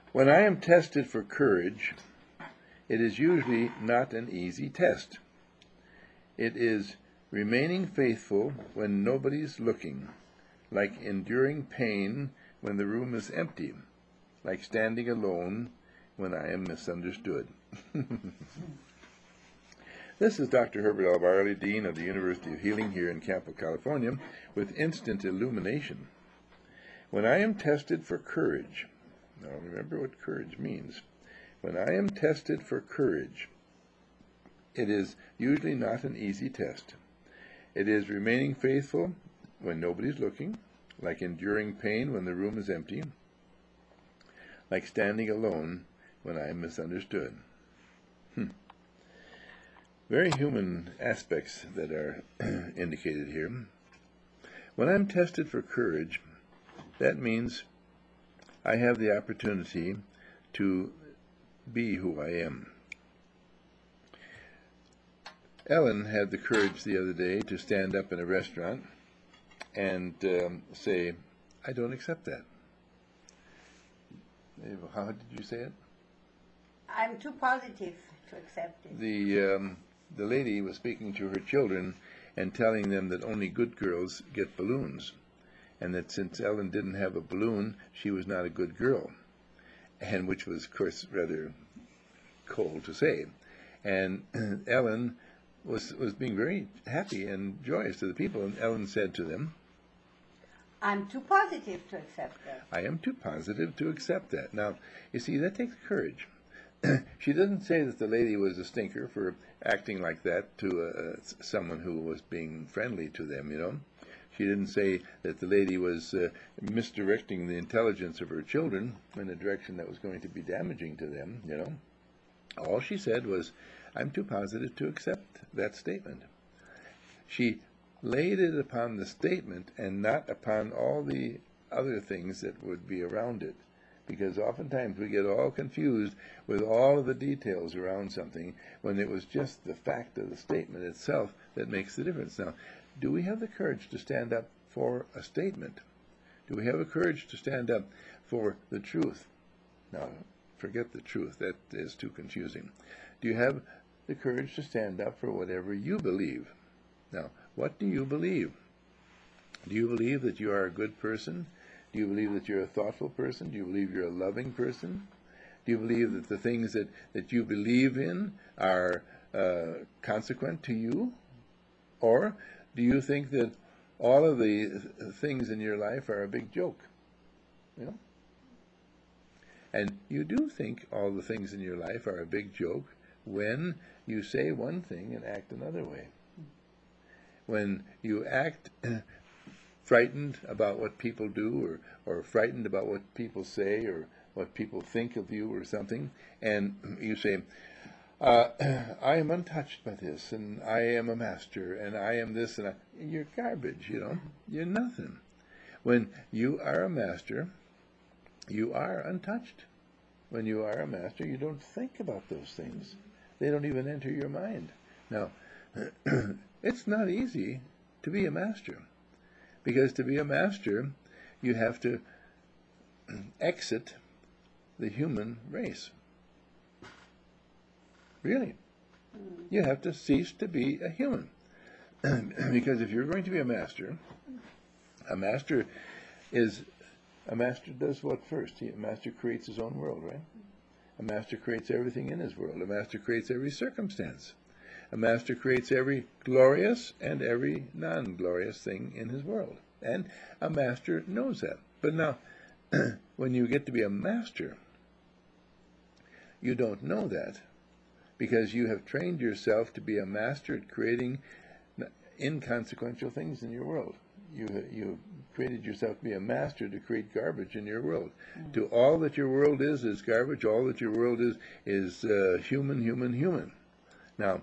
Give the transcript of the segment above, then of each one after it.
When I am tested for courage, it is usually not an easy test. It is remaining faithful when nobody's looking, like enduring pain when the room is empty, like standing alone when I am misunderstood. This is Dr. Herbert L. Barley, Dean of the University of Healing here in Campo, California, with instant illumination. When I am tested for courage, now remember what courage means. When I am tested for courage, it is usually not an easy test. It is remaining faithful when nobody's looking, like enduring pain when the room is empty, like standing alone when I am misunderstood. Very human aspects that are indicated here. When I'm tested for courage, that means I have the opportunity to be who I am. Ellen had the courage the other day to stand up in a restaurant and say, I don't accept that. How did you say it? I'm too positive to accept it. The lady was speaking to her children and telling them that only good girls get balloons, and that since Ellen didn't have a balloon, she was not a good girl, and which was, of course, rather cold to say. And Ellen was being very happy and joyous to the people, and Ellen said to them, I'm too positive to accept that. I am too positive to accept that. Now, you see, that takes courage. She didn't say that the lady was a stinker for acting like that to someone who was being friendly to them, you know. She didn't say that the lady was misdirecting the intelligence of her children in a direction that was going to be damaging to them, you know. All she said was, I'm too positive to accept that statement. She laid it upon the statement and not upon all the other things that would be around it. Because oftentimes we get all confused with all of the details around something when it was just the fact of the statement itself that makes the difference. Now, do we have the courage to stand up for a statement? Do we have the courage to stand up for the truth? Now, forget the truth. That is too confusing. Do you have the courage to stand up for whatever you believe? Now, what do you believe? Do you believe that you are a good person? Do you believe that you're a thoughtful person? Do you believe you're a loving person? Do you believe that the things that you believe in are consequent to you? Or do you think that all of the things in your life are a big joke? You know? And you do think all the things in your life are a big joke when you say one thing and act another way. When you act frightened about what people do or frightened about what people say or what people think of you or something, and you say, I am untouched by this, and I am a master, and I am this, and you're garbage, you know. You're nothing. When you are a master, you are untouched. When you are a master, you don't think about those things. They don't even enter your mind. Now, it's not easy to be a master. Because to be a master, you have to exit the human race. Really. You have to cease to be a human. Because if you're going to be a master does what first? A master creates his own world, right? A master creates everything in his world. A master creates every circumstance. A master creates every glorious and every non-glorious thing in his world. And a master knows that. But now, when you get to be a master, you don't know that because you have trained yourself to be a master at creating inconsequential things in your world. You created yourself to be a master to create garbage in your world. To all that your world is garbage. All that your world is human, human, human. Now,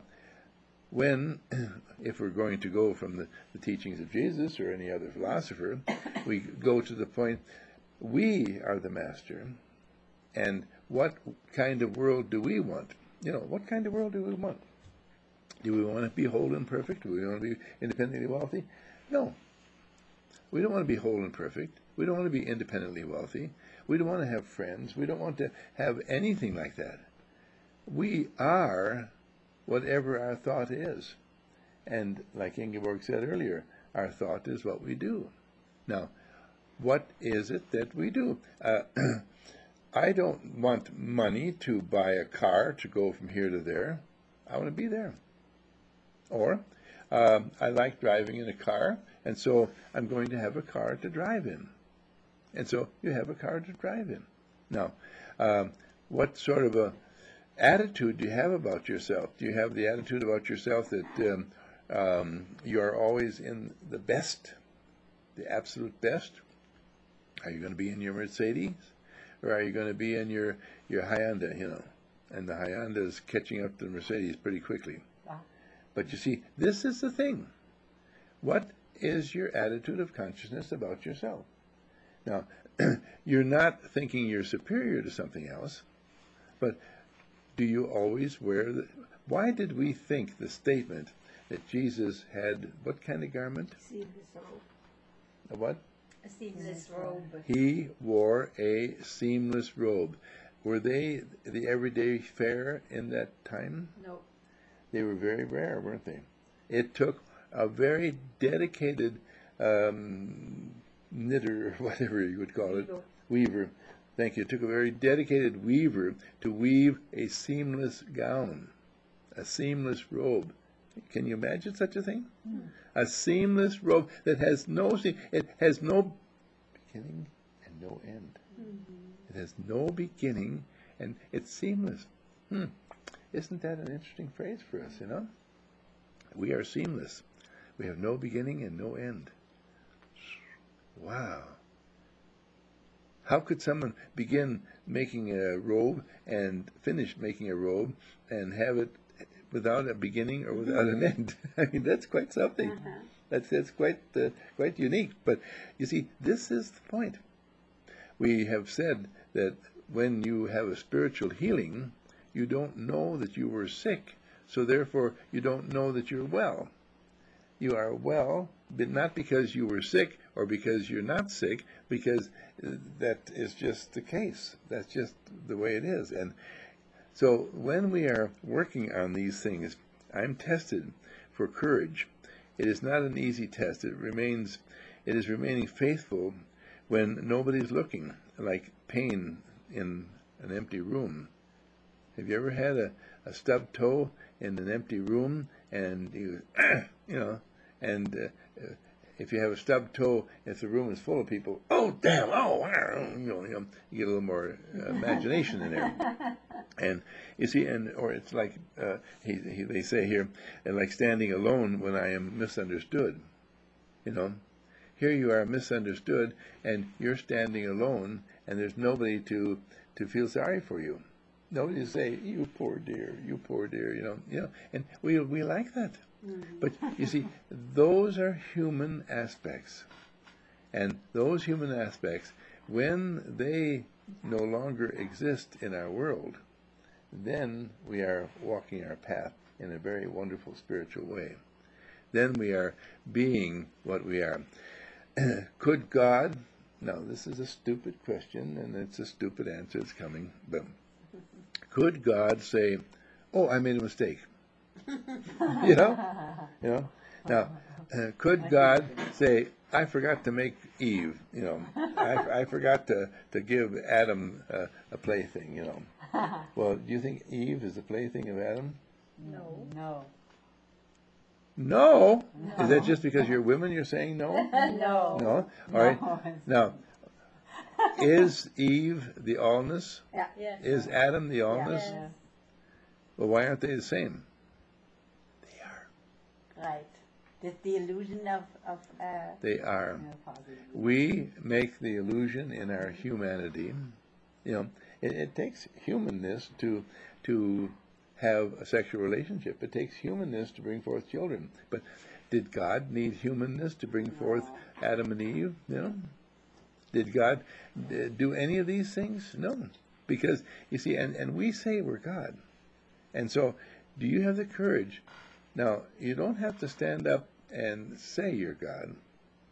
if we're going to go from the teachings of Jesus or any other philosopher, we go to the point, we are the master, and what kind of world do we want? You know, what kind of world do we want? Do we want to be whole and perfect? Do we want to be independently wealthy? No. We don't want to be whole and perfect. We don't want to be independently wealthy. We don't want to have friends. We don't want to have anything like that. We are whatever our thought is. And like Ingeborg said earlier, our thought is what we do. Now, what is it that we do? I don't want money to buy a car to go from here to there. I want to be there. Or I like driving in a car, and so I'm going to have a car to drive in. And so you have a car to drive in. Now, what sort of a attitude do you have about yourself? Do you have the attitude about yourself that you are always in the best, the absolute best? Are you going to be in your Mercedes? Or are you going to be in your Hyundai, And the Hyundai is catching up to the Mercedes pretty quickly. Wow. But you see, this is the thing. What is your attitude of consciousness about yourself? Now, you're not thinking you're superior to something else, but do you always wear the... Why did we think the statement that Jesus had what kind of garment? Seamless robe. A what? A seamless robe. He wore a seamless robe. Were they the everyday fare in that time? No. They were very rare, weren't they? It took a very dedicated knitter, or whatever you would call it, weaver. Thank you. It took a very dedicated weaver to weave a seamless gown, a seamless robe. Can you imagine such a thing? A seamless robe that has no seam. It has no beginning and no end. It has no beginning, and it's seamless. Isn't that an interesting phrase for us, We are seamless. We have no beginning and no end. Wow. How could someone begin making a robe and finish making a robe and have it without a beginning or without an end? I mean, that's quite something. That's quite unique. But you see, this is the point. We have said that when you have a spiritual healing, you don't know that you were sick, so therefore you don't know that you're well. You are well, but not because you were sick or because you're not sick, because that is just the case. That's just the way it is. And so when we are working on these things, I'm tested for courage. It is not an easy test. It is remaining faithful when nobody's looking, like pain in an empty room. Have you ever had a stubbed toe in an empty room, and if you have a stubbed toe, if the room is full of people, oh damn, you get a little more imagination in there. And you see, or it's like they say here, like standing alone when I am misunderstood. Here you are misunderstood, and you're standing alone, and there's nobody to feel sorry for you. Nobody to say, you poor dear, and we like that. But you see, those are human aspects. And those human aspects, when they no longer exist in our world, then we are walking our path in a very wonderful spiritual way. Then we are being what we are. Could God, now this is a stupid question, and it's a stupid answer that's coming, but could God say, oh, I made a mistake? Now, could God say, I forgot to make Eve, I forgot to give Adam a plaything, Well, do you think Eve is the plaything of Adam? No. No. No? Is that just because you're women you're saying no? No. No? All right. Now, is Eve the allness? Yeah. Yes. Is Adam the allness? Yes. Well, why aren't they the same? They are. Right. It's the illusion of They are. No positive. We make the illusion in our humanity. It takes humanness to have a sexual relationship. It takes humanness to bring forth children. But did God need humanness to bring forth Adam and Eve? Did God do any of these things? No. Because, you see, and we say we're God. And so, do you have the courage? Now, you don't have to stand up and say you're God,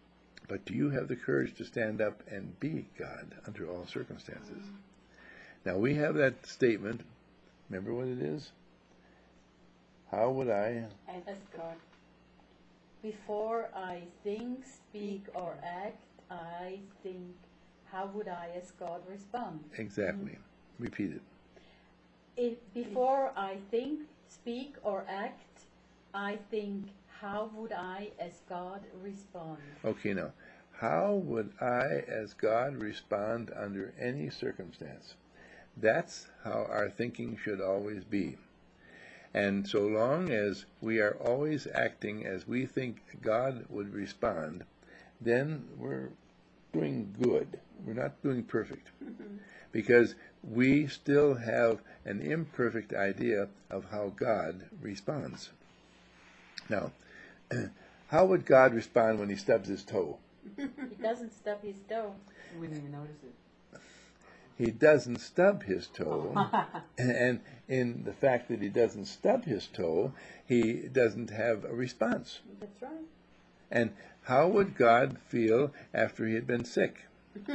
But do you have the courage to stand up and be God under all circumstances? Now we have that statement. Remember what it is? How would I? As God. Before I think, speak, or act, I think, how would I as God respond? Exactly. Repeat it. Before I think, speak, or act, I think, how would I as God respond? Okay, now, how would I as God respond under any circumstance? That's how our thinking should always be. And so long as we are always acting as we think God would respond, then we're doing good. We're not doing perfect. Because we still have an imperfect idea of how God responds. Now, how would God respond when he stubs his toe? He doesn't stub his toe. You wouldn't even notice it. He doesn't stub his toe, and in the fact that he doesn't stub his toe, he doesn't have a response. That's right. And how would God feel after he had been sick?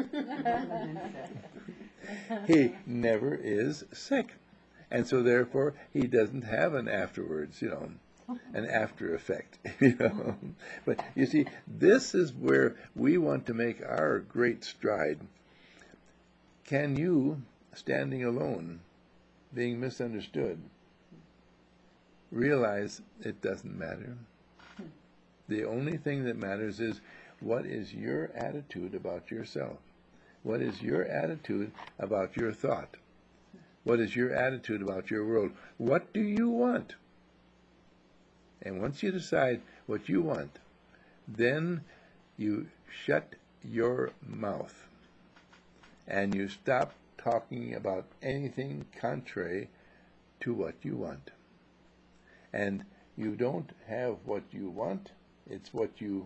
He never is sick. And so therefore he doesn't have an afterwards, an after effect. But you see, this is where we want to make our great stride. Can you, standing alone, being misunderstood, realize it doesn't matter? The only thing that matters is, what is your attitude about yourself? What is your attitude about your thought? What is your attitude about your world? What do you want? And once you decide what you want, then you shut your mouth and you stop talking about anything contrary to what you want. And you don't have what you want, it's what you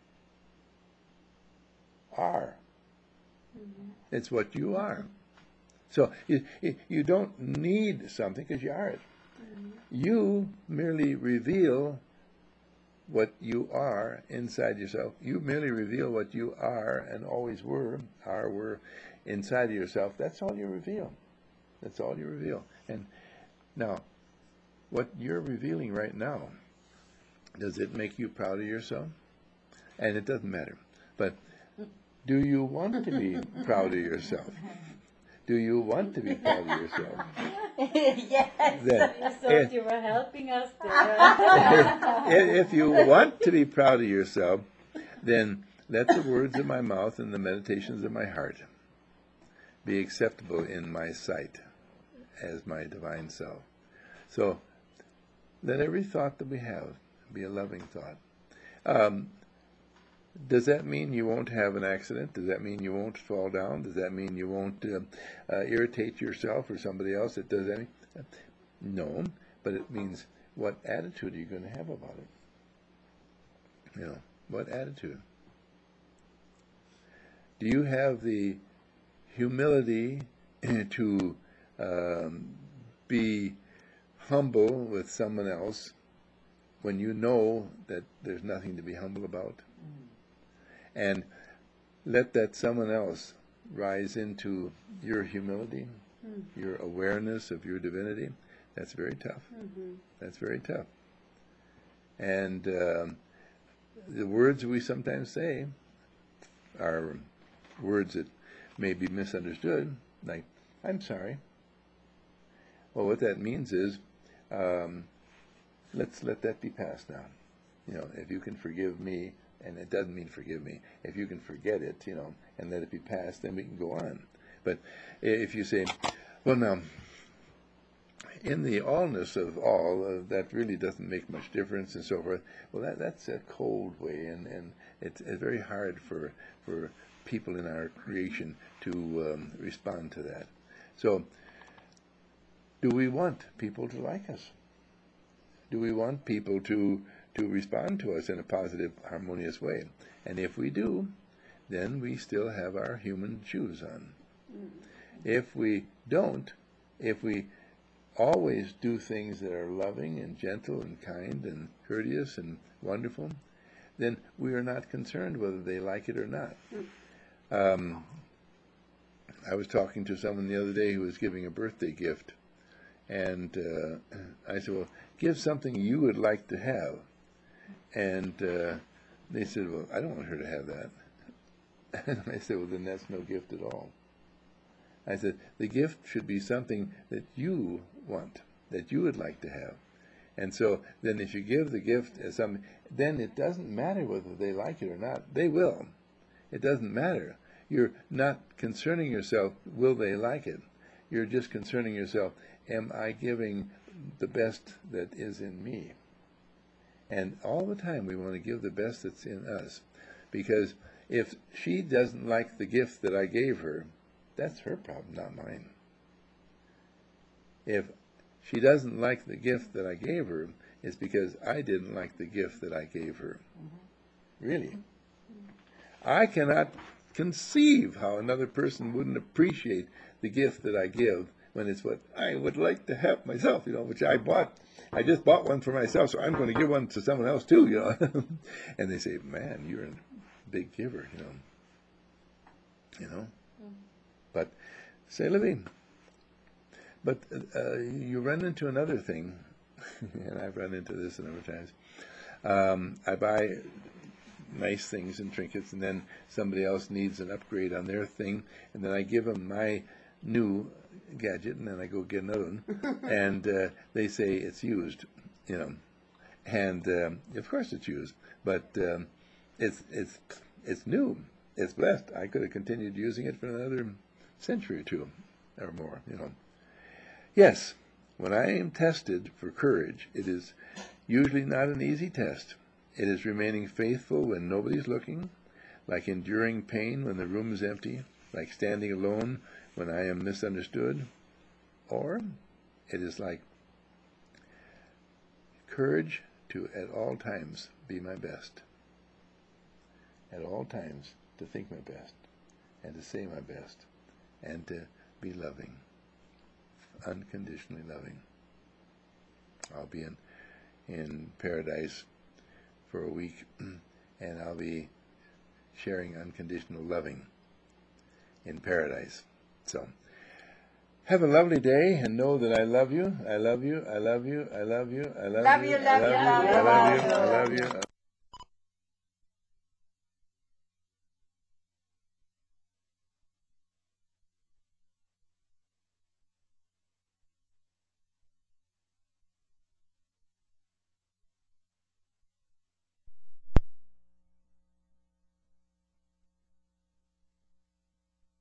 are. It's what you are. So you don't need something because you are it. You merely reveal what you are inside yourself. You merely reveal what you are and always were inside of yourself. That's all you reveal. That's all you reveal. And now, what you're revealing right now, does it make you proud of yourself? And it doesn't matter. But do you want to be proud of yourself? Do you want to be proud of yourself? Yes. Then, I thought you were helping us there. if you want to be proud of yourself, then let the words of my mouth and the meditations of my heart be acceptable in my sight as my divine self. So let every thought that we have be a loving thought. Does that mean you won't have an accident? Does that mean you won't fall down? Does that mean you won't irritate yourself or somebody else? Does that mean? No, but it means, what attitude are you going to have about it? What attitude? Do you have the humility to be humble with someone else when you know that there's nothing to be humble about? And let that someone else rise into your humility, your awareness of your divinity. That's very tough. That's very tough. And the words we sometimes say are words that may be misunderstood, like, I'm sorry. Well, what that means is, let's let that be past now. If you can forgive me, and it doesn't mean forgive me, if you can forget it, and let it be past, then we can go on. But if you say, well, now, in the allness of all, that really doesn't make much difference and so forth, well, that's a cold way, and it's very hard for people in our creation to respond to that. So, do we want people to like us? Do we want people to respond to us in a positive, harmonious way? And if we do, then we still have our human shoes on. If we don't, if we always do things that are loving and gentle and kind and courteous and wonderful, then we are not concerned whether they like it or not. I was talking to someone the other day who was giving a birthday gift, and I said, well, give something you would like to have. And they said, well, I don't want her to have that. And I said, well, then that's no gift at all. I said, the gift should be something that you want, that you would like to have. And so then if you give the gift as something, then it doesn't matter whether they like it or not. They will. It doesn't matter. You're not concerning yourself, will they like it? You're just concerning yourself, am I giving the best that is in me? And all the time we want to give the best that's in us. Because if she doesn't like the gift that I gave her, that's her problem, not mine. If she doesn't like the gift that I gave her, it's because I didn't like the gift that I gave her. Really. I cannot conceive how another person wouldn't appreciate the gift that I give when it's what I would like to have myself, which I bought. I just bought one for myself, so I'm going to give one to someone else too, And they say, man, you're a big giver, But, say, Libby, but you run into another thing, and I've run into this a number of times. I buy nice things and trinkets, and then somebody else needs an upgrade on their thing, and then I give them my new gadget, and then I go get another one, and they say it's used, and of course it's used, but it's new, it's blessed. I could have continued using it for another century or two or more, Yes, when I am tested for courage, it is usually not an easy test. It is remaining faithful when nobody's looking, like enduring pain when the room is empty, like standing alone when I am misunderstood, or it is like courage to at all times be my best, at all times to think my best, and to say my best, and to be loving, unconditionally loving. I'll be in paradise for a week, and I'll be sharing unconditional loving in paradise. So, have a lovely day, and know that I love you, I love you, I love you, I love you, I love you, I love you, I love you, I love you.